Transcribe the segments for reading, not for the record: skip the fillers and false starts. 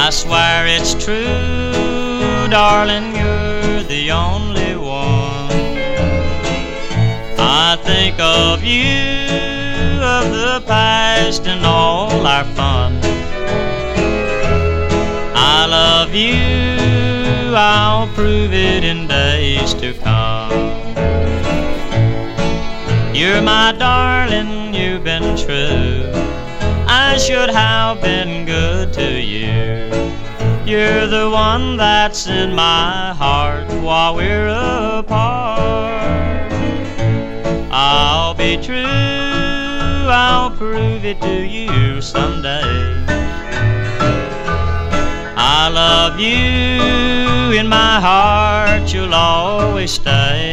I swear it's true, darling, you're the only one. I think of you, of the past and all our fun. I love you, I'll prove it in days to come. You're my darling, you've been true. I should have been good to you. You're the one that's in my heart while we're apart. I'll be true, I'll prove it to you someday. I love you, in my heart you'll always stay.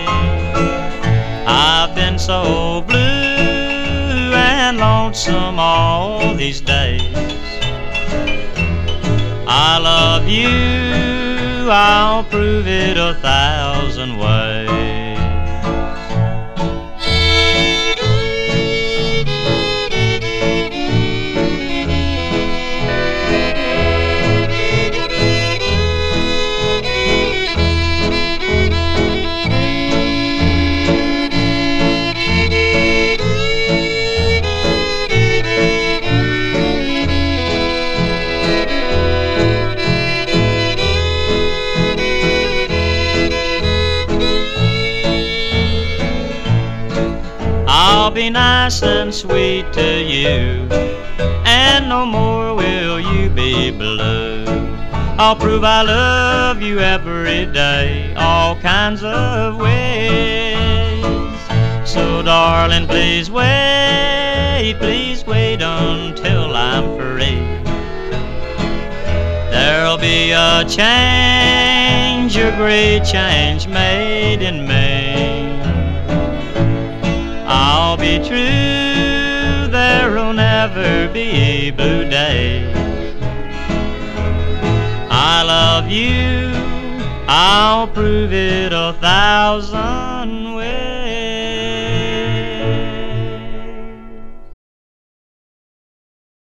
I've been so blue and lonesome all these days. I love you, I'll prove it 1,000 ways. I'll be nice and sweet to you, and no more will you be blue. I'll prove I love you every day, all kinds of ways. So darling, please wait until I'm free. There'll be a change, a great change made in me. I'll be true, there'll never be blue days. I love you, I'll prove it 1,000